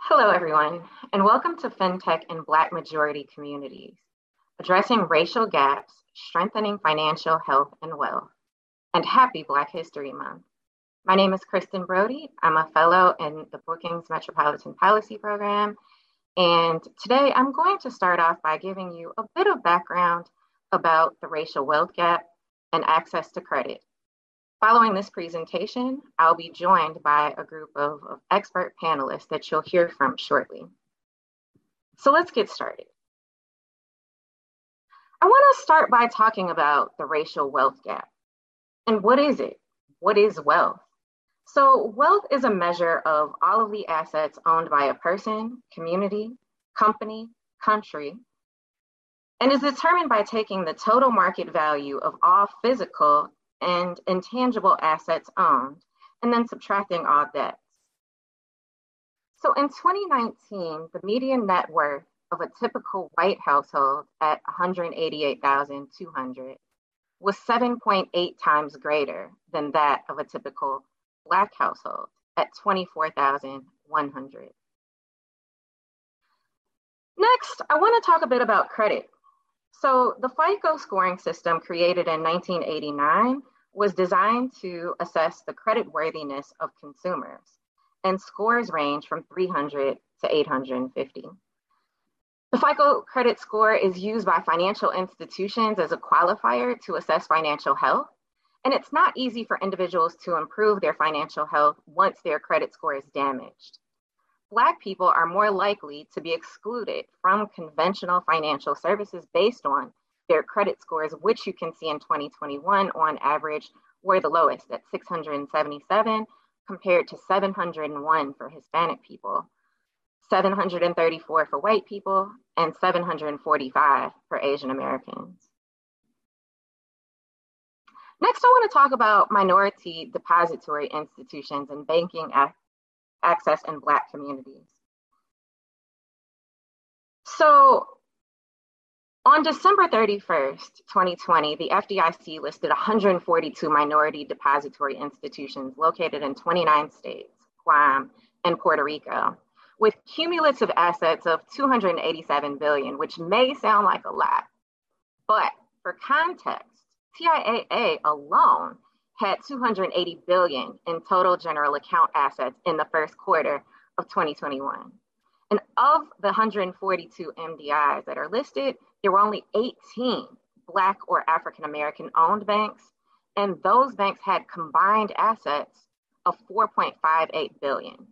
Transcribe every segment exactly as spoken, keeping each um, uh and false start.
Hello, everyone, and welcome to FinTech in Black Majority Communities, addressing racial gaps, strengthening financial health and wealth, and happy Black History Month. My name is Kristen Brody. I'm a fellow in the Brookings Metropolitan Policy Program, and today I'm going to start off by giving you a bit of background about the racial wealth gap and access to credit. Following this presentation, I'll be joined by a group of, of expert panelists that you'll hear from shortly. So let's get started. I want to start by talking about the racial wealth gap. And what is it? What is wealth? So wealth is a measure of all of the assets owned by a person, community, company, country, and is determined by taking the total market value of all physical and intangible assets owned, and then subtracting all debts. So in twenty nineteen, the median net worth of a typical white household at one hundred eighty-eight thousand two hundred dollars was seven point eight times greater than that of a typical Black household at twenty-four thousand one hundred dollars. Next, I want to talk a bit about credit. So the FICO scoring system created in nineteen eighty-nine was designed to assess the creditworthiness of consumers, and scores range from three hundred to eight hundred fifty. The FICO credit score is used by financial institutions as a qualifier to assess financial health, and it's not easy for individuals to improve their financial health once their credit score is damaged. Black people are more likely to be excluded from conventional financial services based on their credit scores, which you can see in twenty twenty-one on average were the lowest at six hundred seventy-seven compared to seven hundred one for Hispanic people, seven hundred thirty-four for white people, and seven hundred forty-five for Asian Americans. Next, I want to talk about minority depository institutions and banking access in Black communities. So on December thirty-first, twenty twenty, the F D I C listed one hundred forty-two minority depository institutions located in twenty-nine states, Guam, and Puerto Rico, with cumulative assets of two hundred eighty-seven billion dollars, which may sound like a lot, but for context, T I A A alone had two hundred eighty billion dollars in total general account assets in the first quarter of twenty twenty-one. And of the one hundred forty-two M D Is that are listed, there were only eighteen Black or African American owned banks, and those banks had combined assets of four point five eight billion dollars.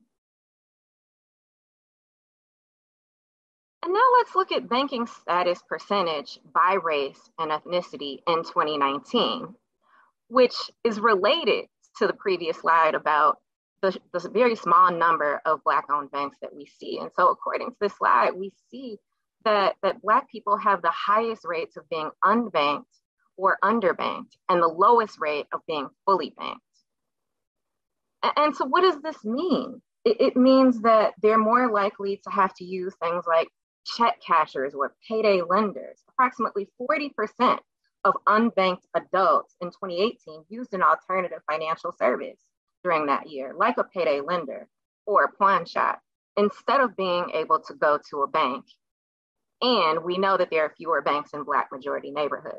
And now let's look at banking status percentage by race and ethnicity in twenty nineteen, which is related to the previous slide about the, the very small number of Black-owned banks that we see. And so according to this slide, we see that, that Black people have the highest rates of being unbanked or underbanked, and the lowest rate of being fully banked. And, and so what does this mean? It, it means that they're more likely to have to use things like check cashers or payday lenders. Approximately forty percent of unbanked adults in twenty eighteen used an alternative financial service during that year, like a payday lender or a pawn shop, instead of being able to go to a bank. And we know that there are fewer banks in Black majority neighborhoods.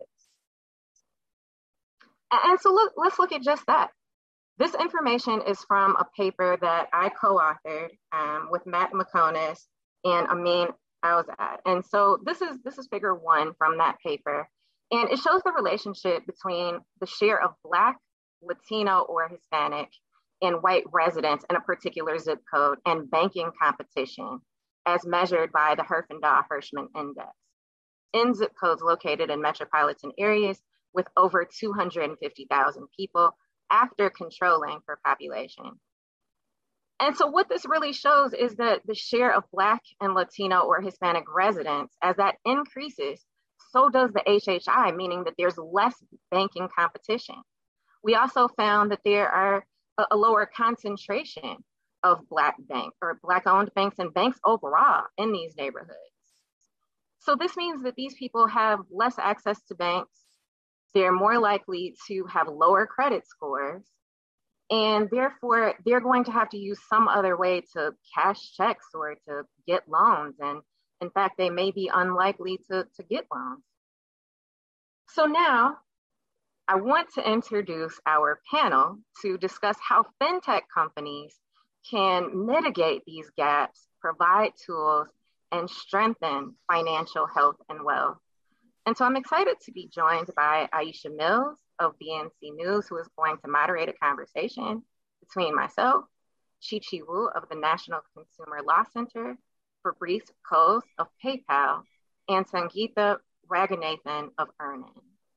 And so look, let's look at just that. This information is from a paper that I co-authored um, with Matt McConis and Amin Alzad. And so this is, this is figure one from that paper. And it shows the relationship between the share of Black, Latino, or Hispanic and white residents in a particular zip code and banking competition as measured by the Herfindahl-Hirschman Index in zip codes located in metropolitan areas with over two hundred fifty thousand people after controlling for population. And so what this really shows is that the share of Black and Latino or Hispanic residents, as that increases, so does the H H I, meaning that there's less banking competition. We also found that there are a, a lower concentration of Black bank or Black owned banks and banks overall in these neighborhoods. So this means that these people have less access to banks. They're more likely to have lower credit scores, And therefore, they're going to have to use some other way to cash checks or to get loans. And in fact, they may be unlikely to, to get loans. So now I want to introduce our panel to discuss how fintech companies can mitigate these gaps, provide tools, and strengthen financial health and wealth. And so I'm excited to be joined by Aisha Mills of B N C News, who is going to moderate a conversation between myself, Chi-Chi Wu of the National Consumer Law Center, Fabrice Coase of PayPal, and Sangeeta Raghunathan of Earnin.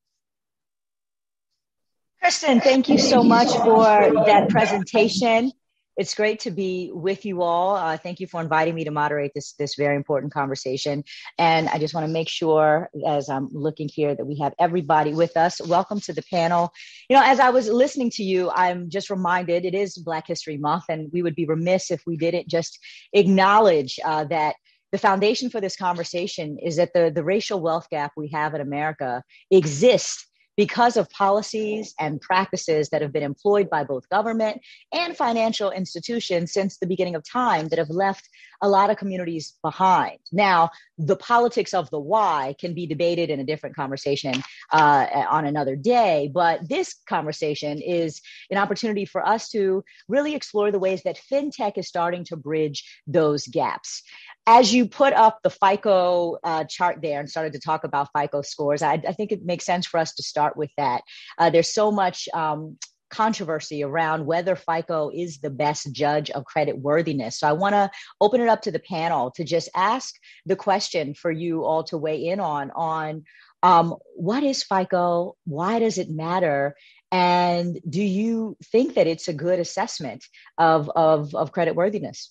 Kristen, thank you so much for that presentation. It's great to be with you all. Uh, thank you for inviting me to moderate this, this very important conversation. And I just want to make sure, as I'm looking here, that we have everybody with us. Welcome to the panel. You know, as I was listening to you, I'm just reminded it is Black History Month, and we would be remiss if we didn't just acknowledge uh, that the foundation for this conversation is that the, the racial wealth gap we have in America exists because of policies and practices that have been employed by both government and financial institutions since the beginning of time that have left a lot of communities behind. Now, the politics of the why can be debated in a different conversation uh, on another day, but this conversation is an opportunity for us to really explore the ways that fintech is starting to bridge those gaps. As you put up the FICO uh, chart there and started to talk about FICO scores, I, I think it makes sense for us to start with that. Uh, there's so much um, controversy around whether FICO is the best judge of credit worthiness. So I want to open it up to the panel to just ask the question for you all to weigh in on, on um, what is FICO? Why does it matter? And do you think that it's a good assessment of, of, of credit worthiness?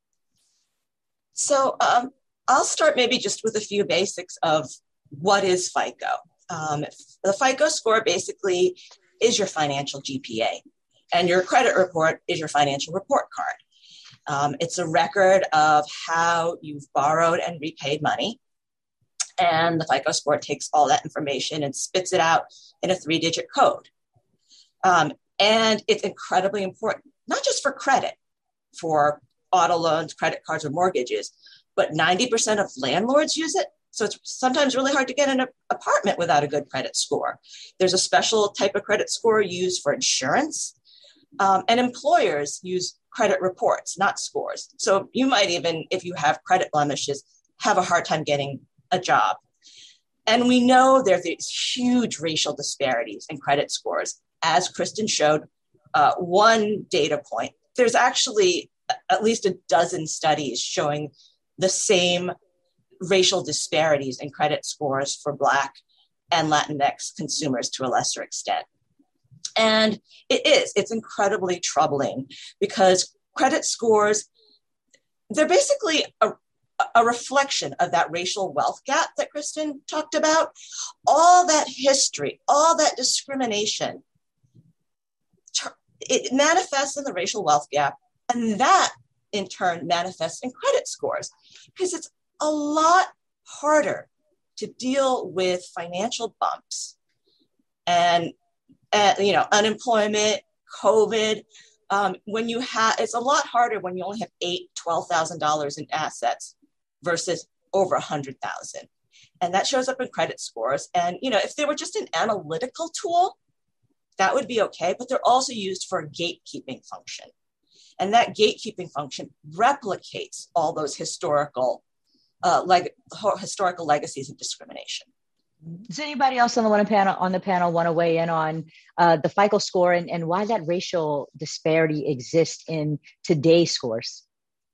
So um, I'll start maybe just with a few basics of what is FICO. Um, the FICO score basically is your financial G P A, and your credit report is your financial report card. Um, it's a record of how you've borrowed and repaid money, and the FICO score takes all that information and spits it out in a three-digit code. Um, and it's incredibly important, not just for credit, for auto loans, credit cards, or mortgages, but ninety percent of landlords use it. So it's sometimes really hard to get an apartment without a good credit score. There's a special type of credit score used for insurance, um, and employers use credit reports, not scores. So you might even, if you have credit blemishes, have a hard time getting a job. And we know there's these huge racial disparities in credit scores. As Kristen showed, uh, one data point, there's actually at least a dozen studies showing the same racial disparities in credit scores for Black and Latinx consumers to a lesser extent. And it is, it's incredibly troubling because credit scores, they're basically a, a reflection of that racial wealth gap that Kristen talked about. All that history, all that discrimination, it manifests in the racial wealth gap. And that, in turn, manifests in credit scores because it's a lot harder to deal with financial bumps and, and you know, unemployment, COVID. Um, when you have, it's a lot harder when you only have eight, twelve thousand dollars in assets versus over a hundred thousand, and that shows up in credit scores. And you know, if they were just an analytical tool, that would be okay. But they're also used for a gatekeeping function. And that gatekeeping function replicates all those historical, uh, leg- historical legacies of discrimination. Does anybody else on the one panel on the panel want to weigh in on uh, the FICO score and, and why that racial disparity exists in today's scores?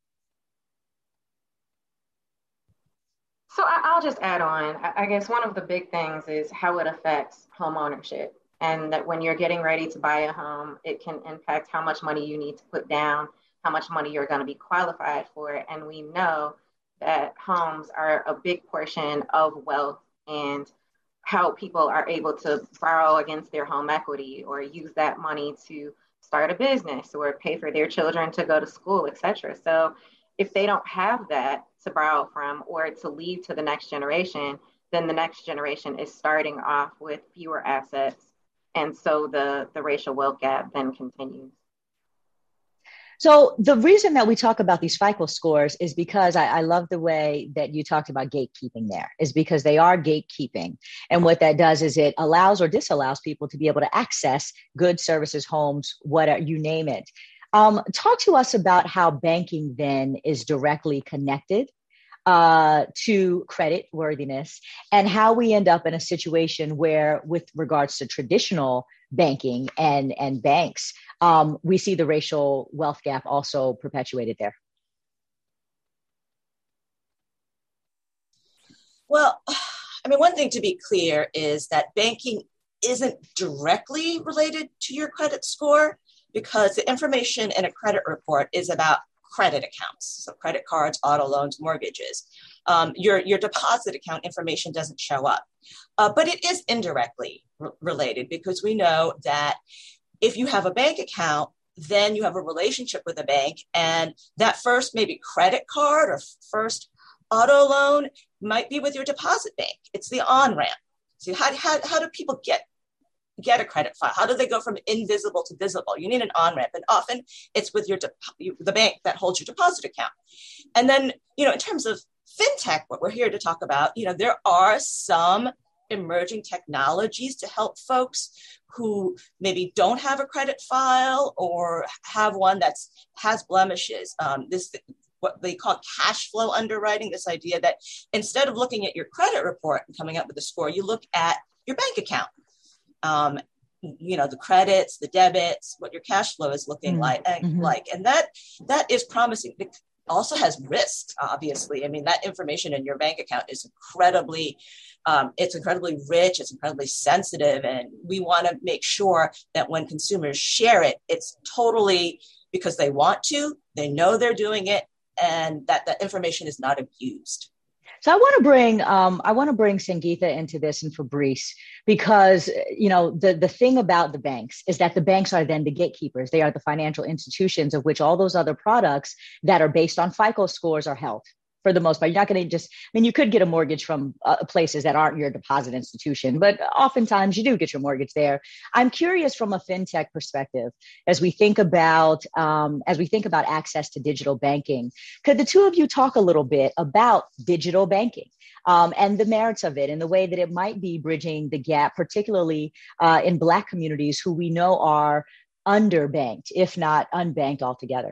So I'll just add on. I guess one of the big things is how it affects home ownership. And that when you're getting ready to buy a home, it can impact how much money you need to put down, how much money you're going to be qualified for. And we know that homes are a big portion of wealth and how people are able to borrow against their home equity or use that money to start a business or pay for their children to go to school, et cetera. So if they don't have that to borrow from or to leave to the next generation, then the next generation is starting off with fewer assets. And so the, the racial wealth gap then continues. So the reason that we talk about these FICO scores is because I, I love the way that you talked about gatekeeping there, is because they are gatekeeping. And what that does is it allows or disallows people to be able to access goods, services, homes, whatever, you name it. Um, talk to us about how banking then is directly connected uh, to credit worthiness, and how we end up in a situation where, with regards to traditional banking and, and banks, um, we see the racial wealth gap also perpetuated there. Well, I mean, one thing to be clear is that banking isn't directly related to your credit score, because the information in a credit report is about credit accounts, so credit cards, auto loans, mortgages. Um, your, your deposit account information doesn't show up, uh, but it is indirectly r- related, because we know that if you have a bank account, then you have a relationship with a bank, and that first maybe credit card or first auto loan might be with your deposit bank. It's the on-ramp. So how, how, how do people get get a credit file? How do they go from invisible to visible? You need an on-ramp, and often it's with your de- the bank that holds your deposit account. And then, you know, in terms of fintech, what we're here to talk about, you know, there are some emerging technologies to help folks who maybe don't have a credit file or have one that's has blemishes. Um, this what they call cash flow underwriting, this idea that instead of looking at your credit report and coming up with a score, you look at your bank account. Um, you know, the credits, the debits, what your cash flow is looking mm-hmm. like, mm-hmm. like, and that that is promising. It also has risks, obviously. I mean, that information in your bank account is incredibly, um, it's incredibly rich, it's incredibly sensitive, and we want to make sure that when consumers share it, it's totally because they want to, they know they're doing it, and that that information is not abused. So I want to bring um, I want to bring Sangeeta into this, and Fabrice, because, you know, the, the thing about the banks is that the banks are then the gatekeepers. They are the financial institutions of which all those other products that are based on FICO scores are held. For the most part, you're not going to just, I mean, you could get a mortgage from uh, places that aren't your deposit institution, but oftentimes you do get your mortgage there. I'm curious from a fintech perspective, as we think about, um, as we think about access to digital banking, could the two of you talk a little bit about digital banking um, and the merits of it and the way that it might be bridging the gap, particularly uh, in Black communities who we know are underbanked, if not unbanked altogether?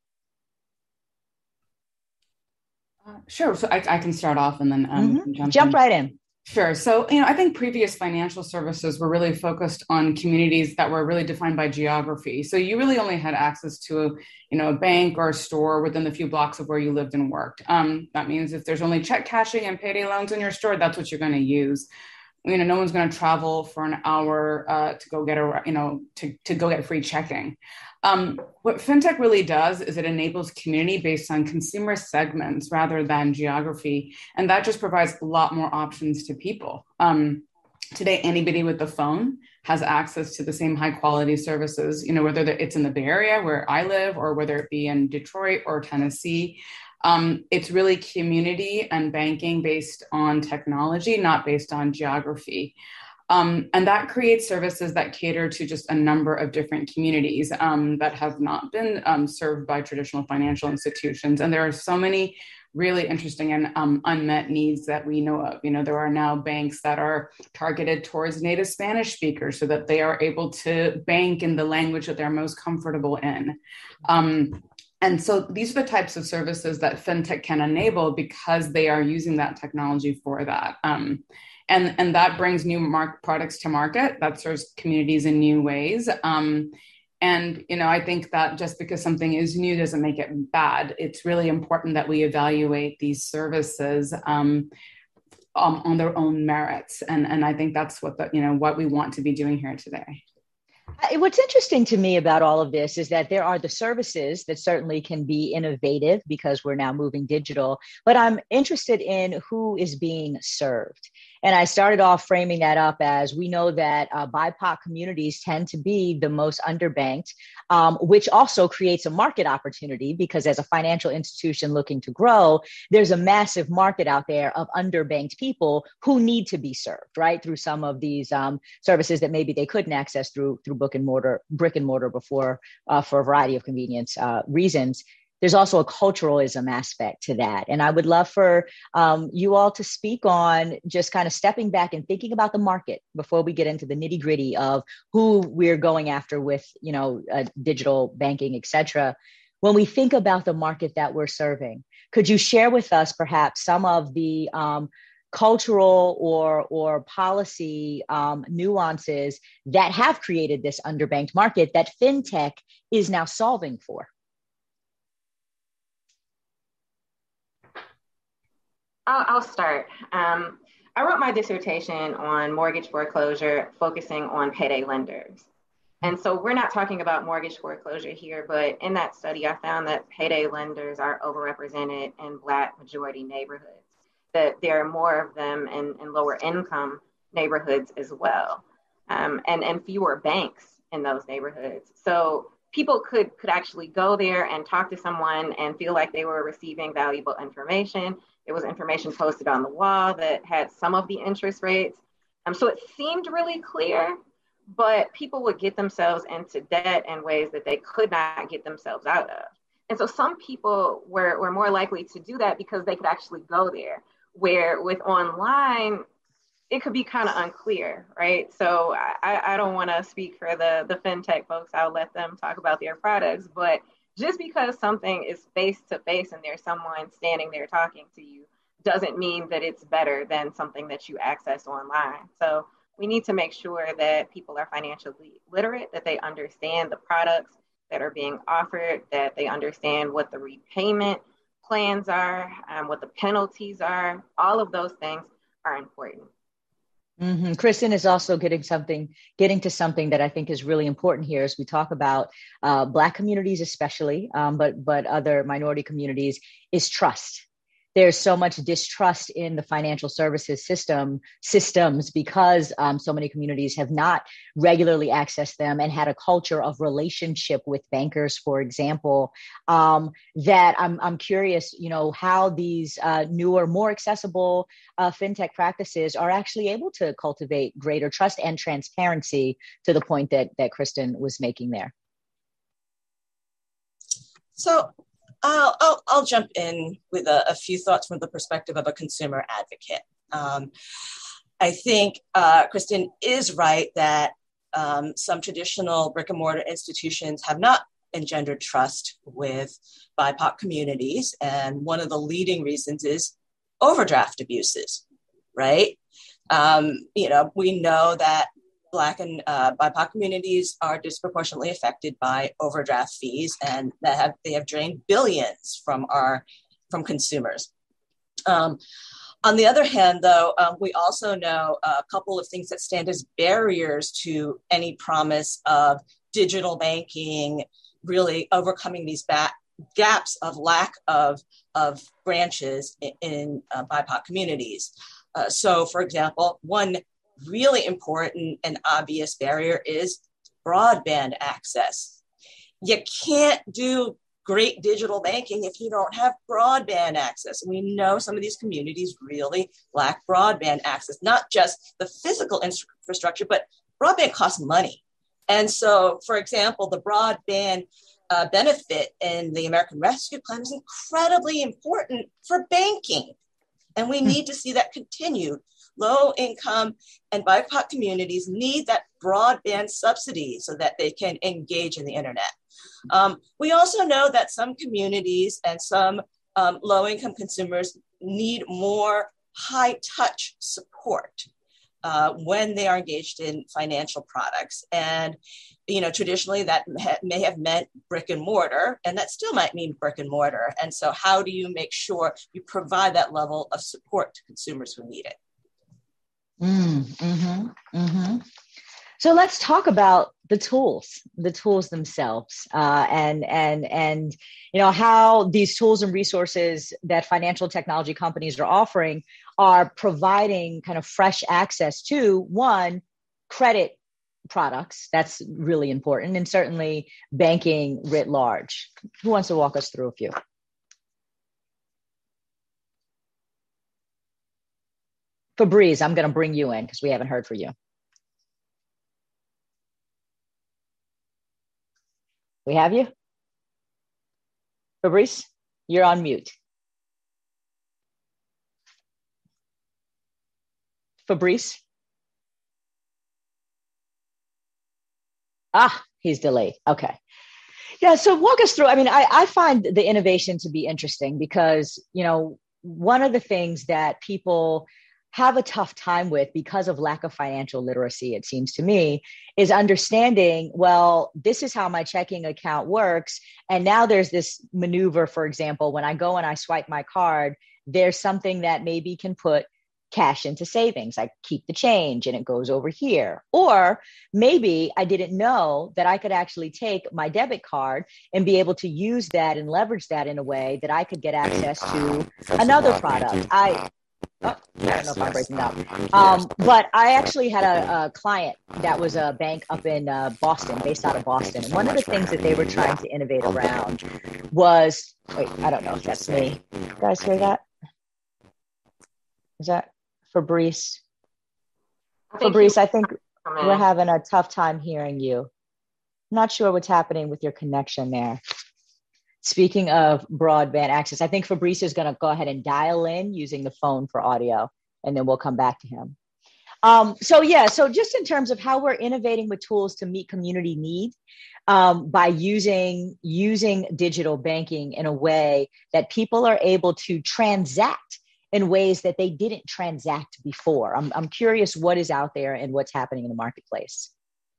Uh, sure. So I, I can start off and then um, mm-hmm. jump, jump in. right in. Sure. So, you know, I think previous financial services were really focused on communities that were really defined by geography. So you really only had access to, a, you know, a bank or a store within the few blocks of where you lived and worked. Um, that means if there's only check cashing and payday loans in your store, that's what you're going to use. You know, no one's going to travel for an hour uh, to go get a, you know, to, to go get free checking. Um, what fintech really does is it enables community based on consumer segments rather than geography. And that just provides a lot more options to people. Um, today, anybody with the phone has access to the same high quality services, you know, whether it's in the Bay Area where I live or whether it be in Detroit or Tennessee. Um, it's really community and banking based on technology, not based on geography. Um, and that creates services that cater to just a number of different communities um, that have not been um, served by traditional financial institutions. And there are so many really interesting and um, unmet needs that we know of. You know, there are now banks that are targeted towards native Spanish speakers so that they are able to bank in the language that they're most comfortable in. Um, And so these are the types of services that fintech can enable because they are using that technology for that. Um, and, and that brings new mark products to market that serves communities in new ways. Um, and, you know, I think that just because something is new doesn't make it bad. It's really important that we evaluate these services um, um, on their own merits. And, and I think that's what the, you know, what we want to be doing here today. What's interesting to me about all of this is that there are the services that certainly can be innovative because we're now moving digital, but I'm interested in who is being served. And I started off framing that up as we know that uh, B I P O C communities tend to be the most underbanked, um, which also creates a market opportunity because as a financial institution looking to grow, there's a massive market out there of underbanked people who need to be served, right, through some of these um, services that maybe they couldn't access through through brick and mortar, brick and mortar before uh, for a variety of convenience uh, reasons. There's also a culturalism aspect to that. And I would love for um, you all to speak on just kind of stepping back and thinking about the market before we get into the nitty gritty of who we're going after with, you know, uh, digital banking, et cetera. When we think about the market that we're serving, could you share with us perhaps some of the um, cultural or or policy um, nuances that have created this underbanked market that fintech is now solving for? I'll, I'll start. Um, I wrote my dissertation on mortgage foreclosure, focusing on payday lenders. And so we're not talking about mortgage foreclosure here, but in that study, I found that payday lenders are overrepresented in Black majority neighborhoods, that there are more of them in, in lower income neighborhoods as well, um, and, and fewer banks in those neighborhoods. So people could, could actually go there and talk to someone and feel like they were receiving valuable information. There was information posted on the wall that had some of the interest rates. Um, so it seemed really clear, but people would get themselves into debt in ways that they could not get themselves out of. And so some people were, were more likely to do that because they could actually go there, where with online, it could be kind of unclear, right? So I, I don't want to speak for the, the fintech folks. I'll let them talk about their products, but just because something is face-to-face and there's someone standing there talking to you doesn't mean that it's better than something that you access online. So we need to make sure that people are financially literate, that they understand the products that are being offered, that they understand what the repayment plans are, um, what the penalties are. All of those things are important. Mm-hmm. Kristen is also getting something, getting to something that I think is really important here as we talk about uh, Black communities, especially, um, but but other minority communities, is trust. There's so much distrust in the financial services system systems because um, so many communities have not regularly accessed them and had a culture of relationship with bankers, for example, um, that I'm, I'm curious, you know, how these uh, newer, more accessible uh, fintech practices are actually able to cultivate greater trust and transparency to the point that, that Kristen was making there. So I'll, I'll, I'll jump in with a, a few thoughts from the perspective of a consumer advocate. Um, I think uh, Kristen is right that um, some traditional brick and mortar institutions have not engendered trust with B I P O C communities. And one of the leading reasons is overdraft abuses, right? Um, you know, we know that Black and uh, B I P O C communities are disproportionately affected by overdraft fees, and that have they have drained billions from our from consumers. Um, on the other hand, though, um, we also know a couple of things that stand as barriers to any promise of digital banking, really overcoming these ba- gaps of lack of of branches in, in uh, B I P O C communities. Uh, so, for example, one really important and obvious barrier is broadband access. You can't do great digital banking if you don't have broadband access. We know some of these communities really lack broadband access, not just the physical infrastructure, but broadband costs money. And so, for example, the broadband uh, benefit in the American Rescue Plan is incredibly important for banking. And we need to see that continued. Low income and B I P O C communities need that broadband subsidy so that they can engage in the internet. Um, we also know that some communities and some um, low income consumers need more high touch support uh, when they are engaged in financial products. And, you know, traditionally that ha- may have meant brick and mortar, and that still might mean brick and mortar. And so how do you make sure you provide that level of support to consumers who need it? Mm, mm-hmm, mm-hmm. So let's talk about the tools, the tools themselves, uh, and and and you know how these tools and resources that financial technology companies are offering are providing kind of fresh access to, one, credit products. That's really important, and certainly banking writ large. Who wants to walk us through a few? Fabrice, I'm going to bring you in because we haven't heard from you. We have you? Fabrice, you're on mute. Fabrice? Ah, he's delayed. Okay. Yeah, so walk us through. I mean, I, I find the innovation to be interesting because, you know, one of the things that people have a tough time with because of lack of financial literacy, it seems to me, is understanding, well, this is how my checking account works. And now there's this maneuver, for example, when I go and I swipe my card, there's something that maybe can put cash into savings. I keep the change and it goes over here. Or maybe I didn't know that I could actually take my debit card and be able to use that and leverage that in a way that I could get access to another product. I Oh, I don't know if I'm breaking up. Um, but I actually had a, a client that was a bank up in uh, Boston, based out of Boston. And one of the things that they were trying to innovate around was, wait, I don't know if that's me. You guys hear that? Is that Fabrice? I Fabrice, I think we're having a tough time hearing you. I'm not sure what's happening with your connection there. Speaking of broadband access, I think Fabrice is going to go ahead and dial in using the phone for audio, and then we'll come back to him. Um, so yeah, so just in terms of how we're innovating with tools to meet community need um, by using, using digital banking in a way that people are able to transact in ways that they didn't transact before. I'm, I'm curious what is out there and what's happening in the marketplace.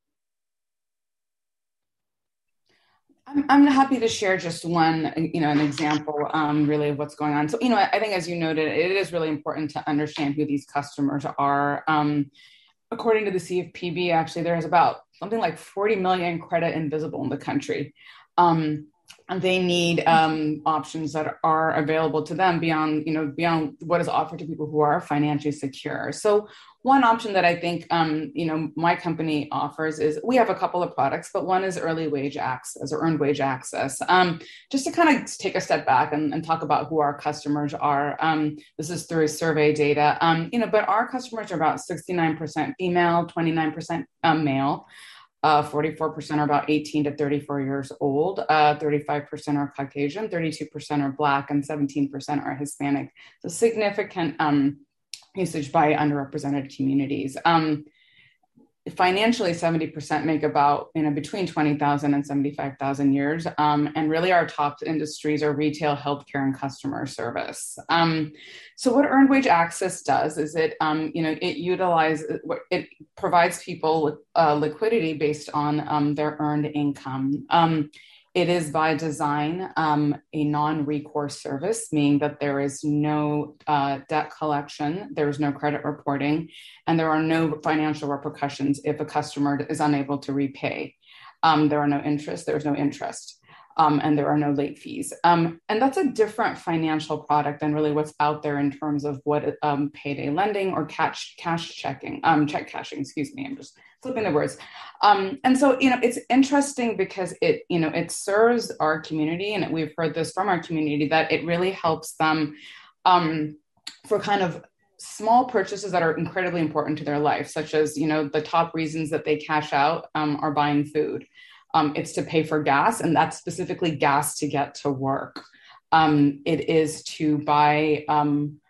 I'm, I'm happy to share just one, you know, an example um, really of what's going on. So, you know, I think as you noted, it is really important to understand who these customers are. Um, according to the C F P B, actually, there's about something like forty million credit invisible in the country. Um, and they need um, options that are available to them beyond, you know, beyond what is offered to people who are financially secure. So one option that I think, um, you know, my company offers is we have a couple of products, but one is early wage access or earned wage access. Um, just to kind of take a step back and, and talk about who our customers are. Um, this is through survey data, um, you know, but our customers are about sixty-nine percent female, twenty-nine percent um, male. Uh, forty-four percent are about eighteen to thirty-four years old, uh, thirty-five percent are Caucasian, thirty-two percent are Black, and seventeen percent are Hispanic. So significant um, usage by underrepresented communities. Um, financially, seventy percent make about, you know, between twenty thousand and seventy-five thousand years. Um, and really our top industries are retail, healthcare, and customer service. Um, so what earned wage access does is it, um, you know, it utilizes, it provides people uh, liquidity based on um, their earned income. Um, It is by design um, a non-recourse service, meaning that there is no uh, debt collection, there is no credit reporting, and there are no financial repercussions if a customer is unable to repay. Um, there are no interest, there is no interest, um, and there are no late fees. Um, and that's a different financial product than really what's out there in terms of what um, payday lending or cash, cash checking, um, check cashing, excuse me, I'm just flipping the words. Um, and so, you know, it's interesting because it, you know, it serves our community, and we've heard this from our community, that it really helps them um, for kind of small purchases that are incredibly important to their life, such as, you know, the top reasons that they cash out um, are buying food. Um, it's to pay for gas, and that's specifically gas to get to work. Um, it is to buy um,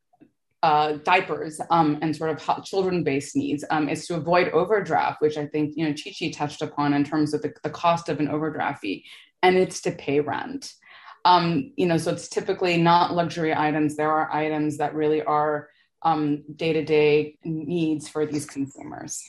Uh, diapers um, and sort of children-based needs. Um, is to avoid overdraft, which I think, you know, Chi-Chi touched upon in terms of the, the cost of an overdraft fee, and it's to pay rent. Um, you know, so it's typically not luxury items. There are items that really are um, day-to-day needs for these consumers.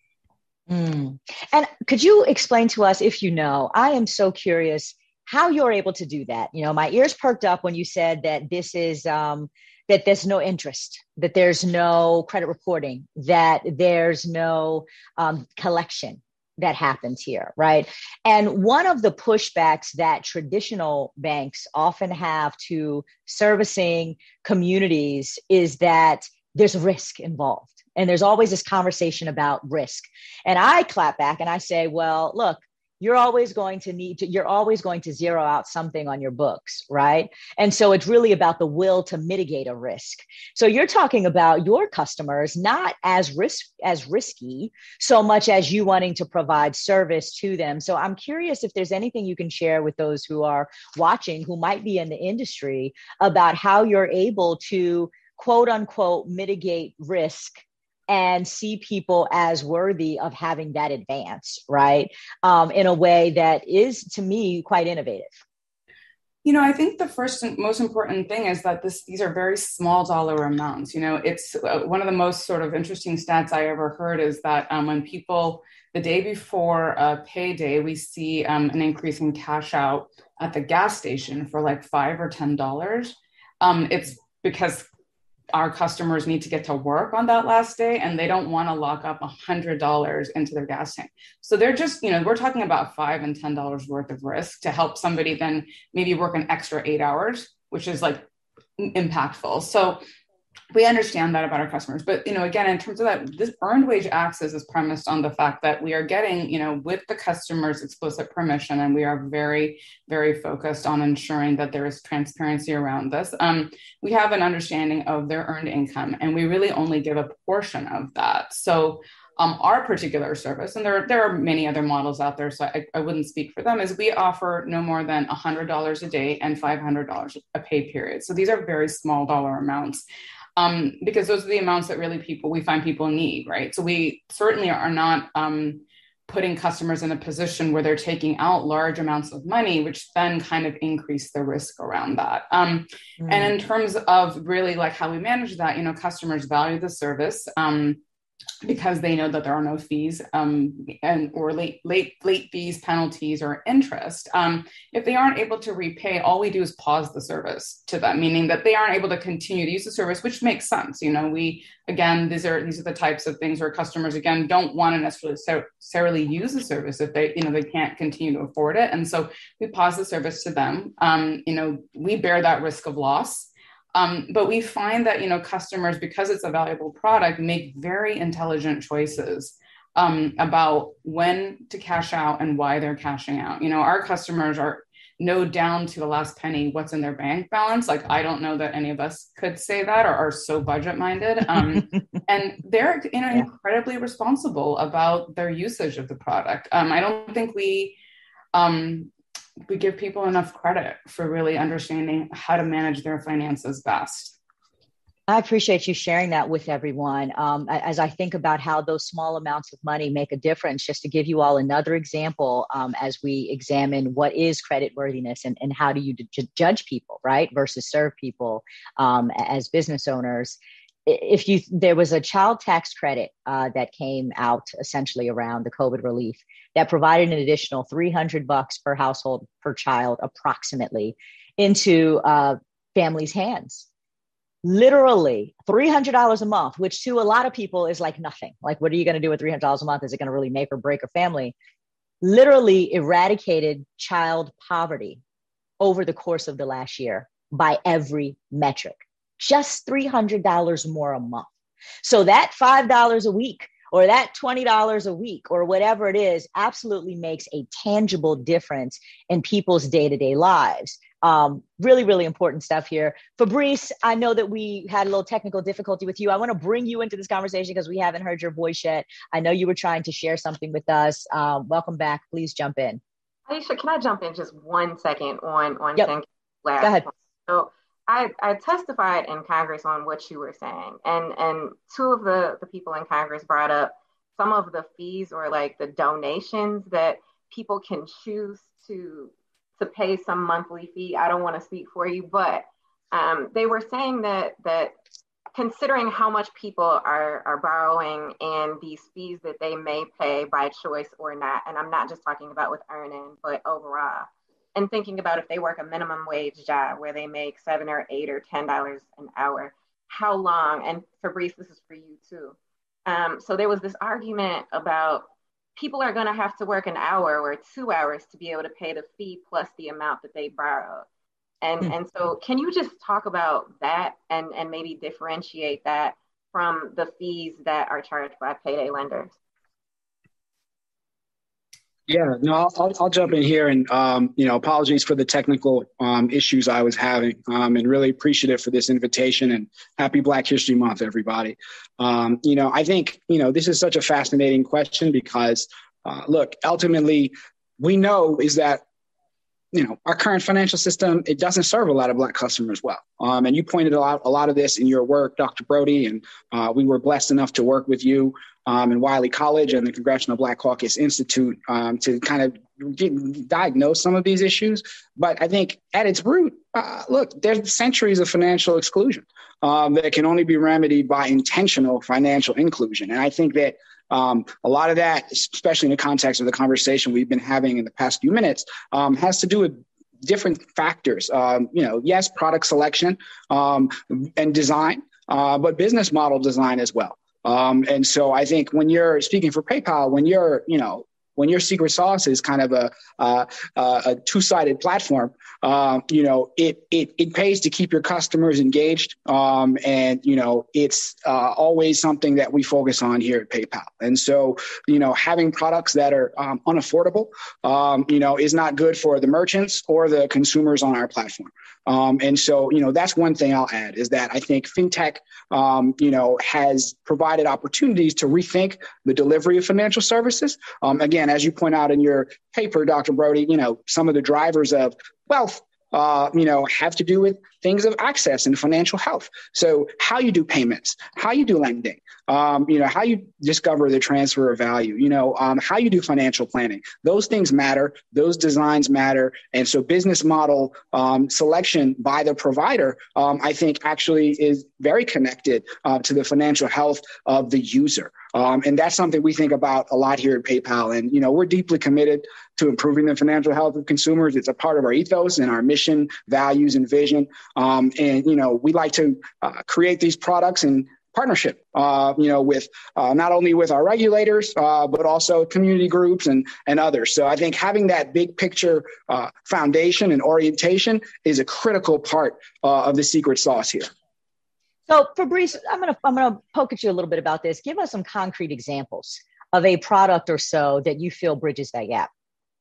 Mm. And could you explain to us, if you know, I am so curious how you're able to do that. You know, my ears perked up when you said that this is, um, that there's no interest, that there's no credit reporting, that there's no um, collection, that happens here, right? And one of the pushbacks that traditional banks often have to servicing communities is that there's risk involved. And there's always this conversation about risk. And I clap back and I say, well, look, you're always going to need to, you're always going to zero out something on your books, right? And so it's really about the will to mitigate a risk. So you're talking about your customers not as risk as risky so much as you wanting to provide service to them. So I'm curious if there's anything you can share with those who are watching, who might be in the industry, about how you're able to quote unquote mitigate risk and see people as worthy of having that advance, right? Um, in a way that is, to me, quite innovative. You know, I think the first and most important thing is that this these are very small dollar amounts. You know, it's uh, one of the most sort of interesting stats I ever heard is that um, when people, the day before uh, payday, we see um, an increase in cash out at the gas station for like five or ten dollars. Um, it's because our customers need to get to work on that last day and they don't want to lock up one hundred dollars into their gas tank. So they're just, you know, we're talking about five and ten dollars worth of risk to help somebody then maybe work an extra eight hours, which is like impactful. So we understand that about our customers. But, you know, again, in terms of that, this earned wage access is premised on the fact that we are getting, you know, with the customer's explicit permission, and we are very, very focused on ensuring that there is transparency around this. Um, we have an understanding of their earned income, and we really only give a portion of that. So um, our particular service, and there, there are many other models out there, so I, I wouldn't speak for them, is we offer no more than one hundred dollars a day and five hundred dollars a pay period. So these are very small dollar amounts. Um, because those are the amounts that really people, we find people need, right? So we certainly are not um, putting customers in a position where they're taking out large amounts of money, which then kind of increase the risk around that. Um, mm. And in terms of really like how we manage that, you know, customers value the service. Um, because they know that there are no fees um, and or late late late fees, penalties, or interest. Um, if they aren't able to repay, all we do is pause the service to them, meaning that they aren't able to continue to use the service, which makes sense. You know, we again, these are these are the types of things where customers again don't want to necessarily use the service if they you know they can't continue to afford it, and so we pause the service to them. Um, you know, we bear that risk of loss. Um, but we find that, you know, customers, because it's a valuable product, make very intelligent choices um, about when to cash out and why they're cashing out. You know, our customers are know down to the last penny what's in their bank balance. Like, I don't know that any of us could say that or are so budget minded. Um, and they're, you know, yeah. incredibly responsible about their usage of the product. Um, I don't think we... Um, we give people enough credit for really understanding how to manage their finances best. I appreciate you sharing that with everyone. Um, as I think about how those small amounts of money make a difference, just to give you all another example, um, as we examine what is creditworthiness and, and how do you d- judge people, right, versus serve people um, as business owners. If you, there was a child tax credit uh, that came out essentially around the COVID relief that provided an additional three hundred bucks per household per child, approximately, into uh, families' hands. Literally three hundred dollars a month, which to a lot of people is like nothing. Like, what are you going to do with three hundred dollars a month? Is it going to really make or break a family? Literally eradicated child poverty over the course of the last year by every metric. Just three hundred dollars more a month. So that five dollars a week or that twenty dollars a week or whatever it is absolutely makes a tangible difference in people's day-to-day lives. Um, really, really important stuff here. Fabrice, I know that we had a little technical difficulty with you. I want to bring you into this conversation because we haven't heard your voice yet. I know you were trying to share something with us. Um, welcome back. Please jump in. Aisha, can I jump in just one second on, on yep. Ken last Go ahead. point? So I, I testified in Congress on what you were saying, and and two of the, the people in Congress brought up some of the fees or like the donations that people can choose to to pay some monthly fee. I don't want to speak for you, but um, they were saying that that considering how much people are are borrowing and these fees that they may pay by choice or not, and I'm not just talking about with earning, but overall. And thinking about if they work a minimum wage job where they make seven or eight or ten dollars an hour, how long? And Fabrice, this is for you too. Um, so there was this argument about people are going to have to work an hour or two hours to be able to pay the fee plus the amount that they borrowed. And, mm. and so can you just talk about that and, and maybe differentiate that from the fees that are charged by payday lenders? Yeah, no, I'll, I'll, I'll jump in here and, um, you know, apologies for the technical um, issues I was having um, and really appreciative for this invitation and happy Black History Month, everybody. Um, you know, I think, you know, this is such a fascinating question because, uh, look, ultimately, we know is that, you know, our current financial system, it doesn't serve a lot of Black customers well. Um, and you pointed a lot, a lot of this in your work, Doctor Brody, and uh, we were blessed enough to work with you um, in Wiley College and the Congressional Black Caucus Institute um, to kind of get, diagnose some of these issues. But I think at its root, uh, look, there's centuries of financial exclusion um, that can only be remedied by intentional financial inclusion. And I think that Um, a lot of that, especially in the context of the conversation we've been having in the past few minutes, um, has to do with different factors. Um, you know, yes, product selection um, and design, uh, but business model design as well. Um, and so I think when you're speaking for PayPal, when you're, you know, when your secret sauce is kind of a, uh, a two-sided platform, uh, you know, it, it it pays to keep your customers engaged. Um, and, you know, it's uh, always something that we focus on here at PayPal. And so, you know, having products that are um, unaffordable, um, you know, is not good for the merchants or the consumers on our platform. Um, and so, you know, that's one thing I'll add is that I think fintech, um, you know, has provided opportunities to rethink the delivery of financial services. Um, again, as you point out in your paper, Doctor Brody, you know, some of the drivers of wealth, uh, you know, have to do with things of access and financial health. So how you do payments, how you do lending, um, you know, how you discover the transfer of value, you know, um, how you do financial planning. Those things matter. Those designs matter. And so business model um, selection by the provider, um, I think actually is very connected uh, to the financial health of the user. Um, and that's something we think about a lot here at PayPal. And, you know, we're deeply committed to improving the financial health of consumers. It's a part of our ethos and our mission, values, and vision. Um, and, you know, we like to uh, create these products in partnership, uh, you know, with uh, not only with our regulators, uh, but also community groups and, and others. So I think having that big picture uh, foundation and orientation is a critical part uh, of the secret sauce here. So Fabrice, I'm gonna I'm gonna poke at you a little bit about this. Give us some concrete examples of a product or so that you feel bridges that gap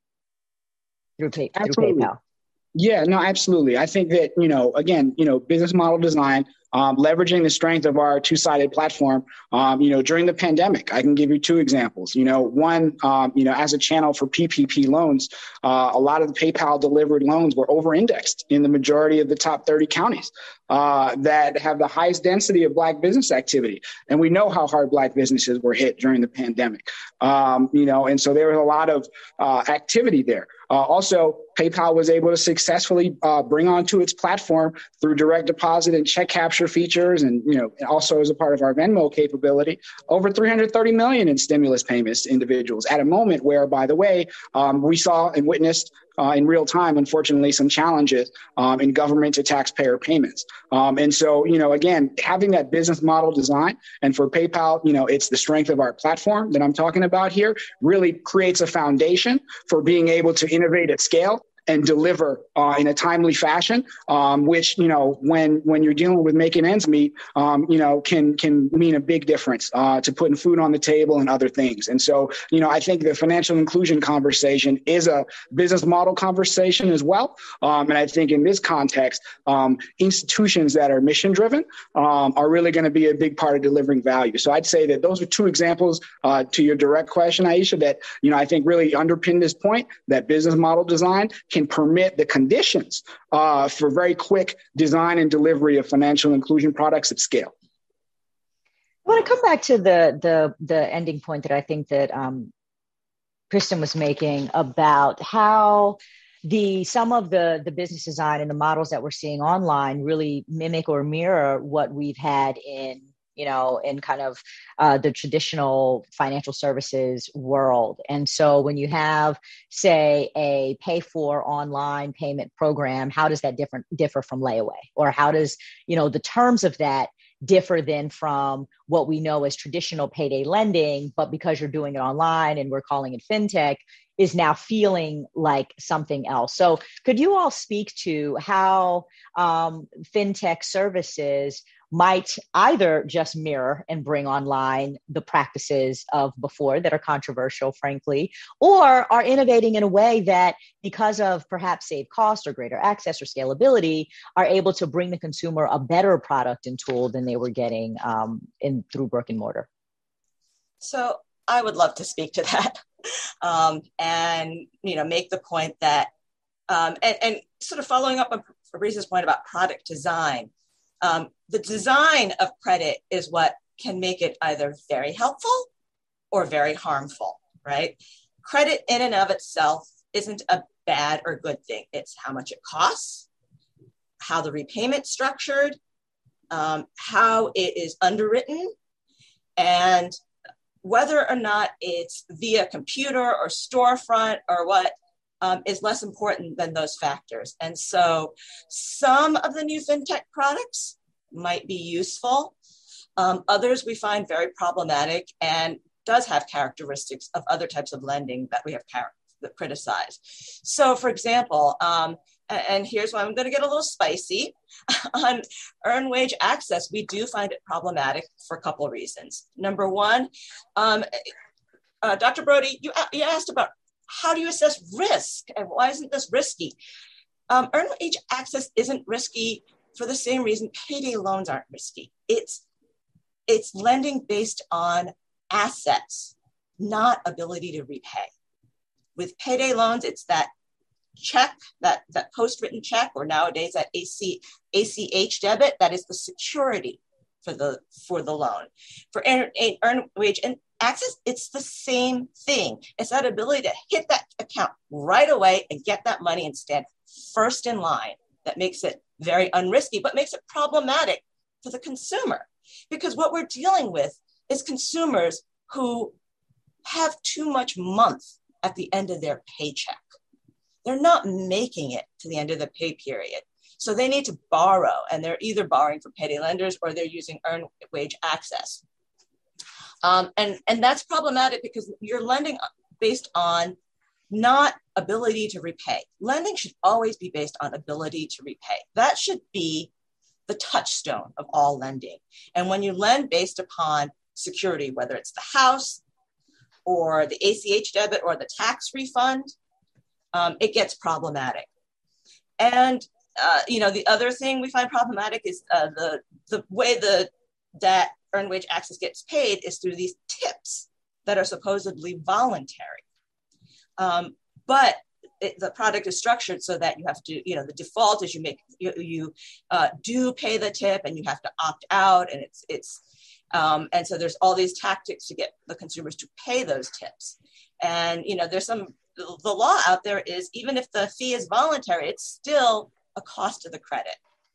through, pay, through PayPal. Yeah, no, absolutely. I think that, you know, again, you know, business model design, um, leveraging the strength of our two-sided platform, um, you know, during the pandemic, I can give you two examples. You know, one, um, you know, as a channel for P P P loans, uh, a lot of the PayPal delivered loans were over-indexed in the majority of the top thirty counties uh, that have the highest density of Black business activity. And we know how hard Black businesses were hit during the pandemic, um, you know, and so there was a lot of uh, activity there. Uh, also, PayPal was able to successfully uh, bring onto its platform through direct deposit and check capture features, and you know, also as a part of our Venmo capability, over three hundred thirty million in stimulus payments to individuals at a moment where, by the way, um, we saw and witnessed uh, in real time, unfortunately, some challenges um, in government to taxpayer payments. Um, and so, you know, again, having that business model design, and for PayPal, you know, it's the strength of our platform that I'm talking about here, really creates a foundation for being able to innovate at scale and deliver uh, in a timely fashion, um, which, you know, when when you're dealing with making ends meet, um, you know, can can mean a big difference uh, to putting food on the table and other things. And so, you know, I think the financial inclusion conversation is a business model conversation as well. Um, and I think in this context, um, institutions that are mission driven um, are really going to be a big part of delivering value. So I'd say that those are two examples uh, to your direct question, Aisha, that, you know, I think really underpin this point that business model design can permit the conditions uh, for very quick design and delivery of financial inclusion products at scale. I want to come back to the the the ending point that I think that um, Kristen was making about how the some of the the business design and the models that we're seeing online really mimic or mirror what we've had in, you know, in kind of uh, the traditional financial services world. And so when you have, say, a pay for online payment program, how does that different differ from layaway? Or how does, you know, the terms of that differ then from what we know as traditional payday lending, but because you're doing it online and we're calling it fintech, is now feeling like something else. So could you all speak to how um, fintech services might either just mirror and bring online the practices of before that are controversial, frankly, or are innovating in a way that, because of perhaps saved cost or greater access or scalability, are able to bring the consumer a better product and tool than they were getting um, in through brick and mortar? So I would love to speak to that, um, and you know, make the point that, um, and, and sort of following up on Fabrice's point about product design. Um, the design of credit is what can make it either very helpful or very harmful, right? Credit in and of itself isn't a bad or good thing. It's how much it costs, how the repayment's structured, um, how it is underwritten, and whether or not it's via computer or storefront or what, Um, is less important than those factors. And so some of the new fintech products might be useful. Um, others we find very problematic and does have characteristics of other types of lending that we have char- that criticized. So for example, um, and, and here's why I'm going to get a little spicy, on earned wage access, we do find it problematic for a couple of reasons. Number one, um, uh, Doctor Brody, you, you asked about how do you assess risk and why isn't this risky? Um, earned wage access isn't risky for the same reason payday loans aren't risky. It's, it's lending based on assets, not ability to repay. With payday loans, it's that check, that, that post-written check, or nowadays that A C, A C H debit, that is the security for the, for the loan. For earned, earned wage and access, it's the same thing. It's that ability to hit that account right away and get that money and stand first in line that makes it very unrisky, but makes it problematic for the consumer. Because what we're dealing with is consumers who have too much month at the end of their paycheck. They're not making it to the end of the pay period. So they need to borrow, and they're either borrowing from payday lenders or they're using earned wage access. Um, and, and that's problematic because you're lending based on not ability to repay. Lending should always be based on ability to repay. That should be the touchstone of all lending. And when you lend based upon security, whether it's the house or the A C H debit or the tax refund, um, it gets problematic. And uh, you know, the other thing we find problematic is uh, the the way the that earned wage access gets paid is through these tips that are supposedly voluntary. Um, but it, the product is structured so that you have to, you know, the default is you make, you, you uh, do pay the tip and you have to opt out. And it's, it's, um, and so there's all these tactics to get the consumers to pay those tips. And, you know, there's some, the law out there is even if the fee is voluntary, it's still a cost of the credit.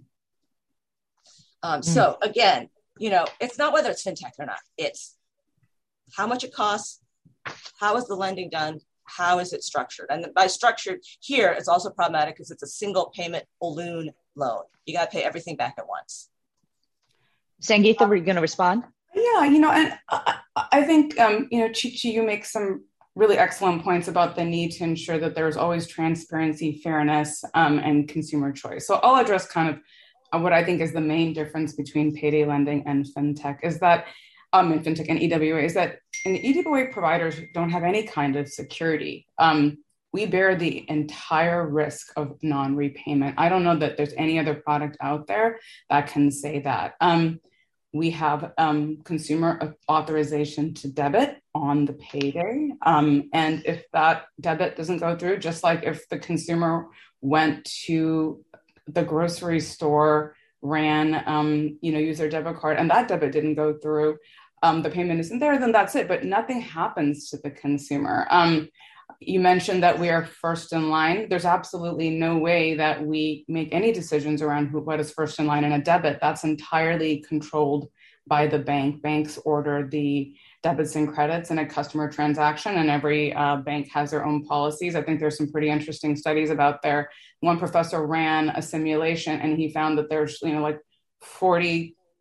Um, mm. So again, you know, it's not whether it's fintech or not, it's how much it costs, how is the lending done, how is it structured? And by structured here, it's also problematic because it's a single payment balloon loan. You got to pay everything back at once. Sangeetha, were you going to respond? Yeah, you know, and I, I think, um, you know, Chi-Chi, you make some really excellent points about the need to ensure that there's always transparency, fairness, um, and consumer choice. So I'll address kind of what I think is the main difference between payday lending and fintech is that, um, in fintech and E W A, is that in E W A providers don't have any kind of security. Um, we bear the entire risk of non-repayment. I don't know that there's any other product out there that can say that. Um, we have um, consumer authorization to debit on the payday. Um, and if that debit doesn't go through, just like if the consumer went to the grocery store, ran, um, you know, use their debit card, and that debit didn't go through, um, the payment isn't there, then that's it. But nothing happens to the consumer. Um, you mentioned that we are first in line. There's absolutely no way that we make any decisions around who, what is first in line in a debit. That's entirely controlled by the bank. Banks order the debits and credits in a customer transaction, and every uh, bank has their own policies. I think there's some pretty interesting studies about there. One professor ran a simulation and he found that there's, you know, like forty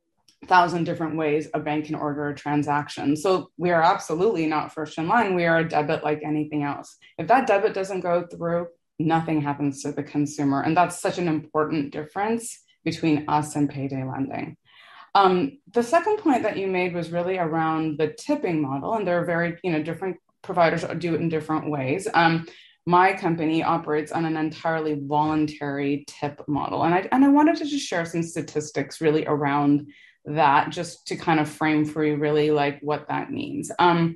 thousand different ways a bank can order a transaction. So we are absolutely not first in line. We are a debit like anything else. If that debit doesn't go through, nothing happens to the consumer. And that's such an important difference between us and payday lending. Um, the second point that you made was really around the tipping model. And there are very, you know, different providers do it in different ways. Um, my company operates on an entirely voluntary tip model. And I, and I wanted to just share some statistics really around that, just to kind of frame for you really like what that means. Um,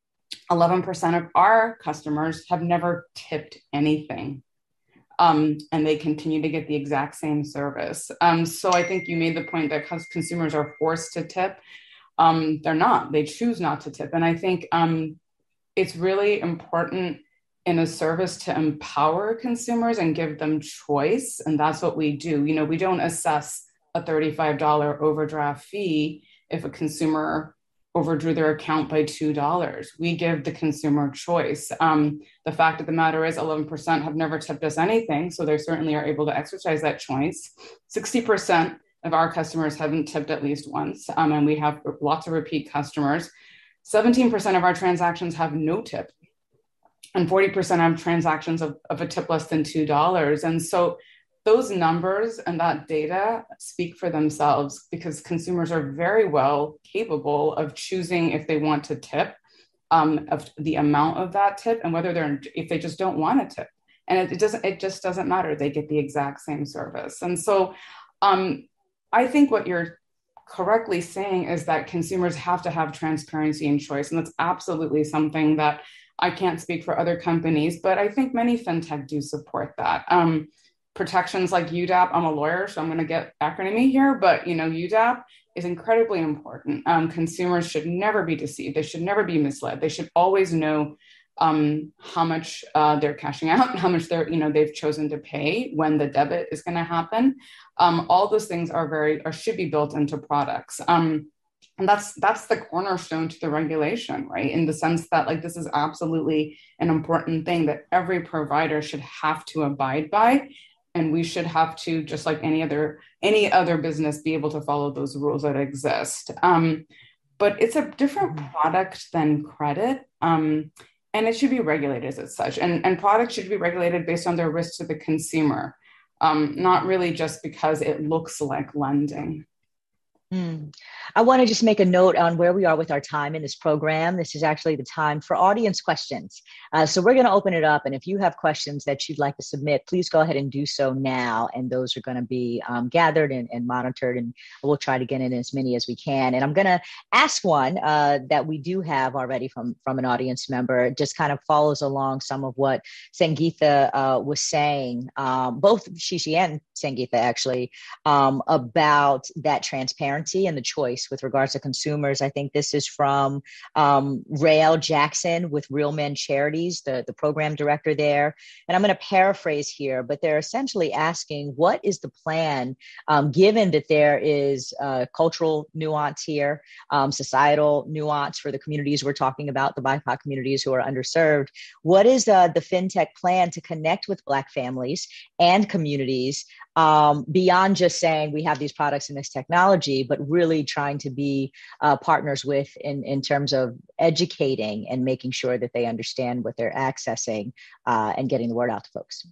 eleven percent of our customers have never tipped anything. Um, and they continue to get the exact same service. Um, so I think you made the point that consumers are forced to tip. Um, they're not, they choose not to tip. And I think um, it's really important in a service to empower consumers and give them choice. And that's what we do. You know, we don't assess a thirty-five dollars overdraft fee if a consumer overdrew their account by two dollars. We give the consumer choice. Um, the fact of the matter is eleven percent have never tipped us anything, so they certainly are able to exercise that choice. sixty percent of our customers haven't tipped at least once, um, and we have lots of repeat customers. seventeen percent of our transactions have no tip, and forty percent have transactions of, of a tip less than two dollars. And so those numbers and that data speak for themselves, because consumers are very well capable of choosing if they want to tip, um, of the amount of that tip, and whether they're, if they just don't want to tip. And it, it doesn't, it just doesn't matter. They get the exact same service. And so um, I think what you're correctly saying is that consumers have to have transparency and choice. And that's absolutely something that I can't speak for other companies, but I think many fintech do support that. Um, protections like U D A P, I'm a lawyer, so I'm going to get acronymy here, but you know, U D A P is incredibly important. Um, consumers should never be deceived. They should never be misled. They should always know um, how much uh, they're cashing out, how much they're, you know, they've chosen to pay, when the debit is going to happen. Um, all those things are very, or should be built into products. Um, and that's, that's the cornerstone to the regulation, right? In the sense that like, this is absolutely an important thing that every provider should have to abide by. And we should have to, just like any other any other business, be able to follow those rules that exist. Um, but it's a different product than credit, um, and it should be regulated as such. And, and products should be regulated based on their risk to the consumer, um, not really just because it looks like lending. Mm. I want to just make a note on where we are with our time in this program. This is actually the time for audience questions. Uh, so we're going to open it up. And if you have questions that you'd like to submit, please go ahead and do so now. And those are going to be um, gathered and, and monitored. And we'll try to get in as many as we can. And I'm going to ask one uh, that we do have already from, from an audience member. It just kind of follows along some of what Sangeetha uh, was saying, um, both Shishi and Sangeetha actually, um, about that transparency and the choice with regards to consumers. I think this is from um, Rael Jackson with Real Men Charities, the, the program director there. And I'm going to paraphrase here, but they're essentially asking, what is the plan, um, given that there is uh, cultural nuance here, um, societal nuance for the communities we're talking about, the B I P O C communities who are underserved? What is uh, the FinTech plan to connect with Black families and communities um, beyond just saying we have these products and this technology, but really trying to be uh, partners with in, in terms of educating and making sure that they understand what they're accessing uh, and getting the word out to folks?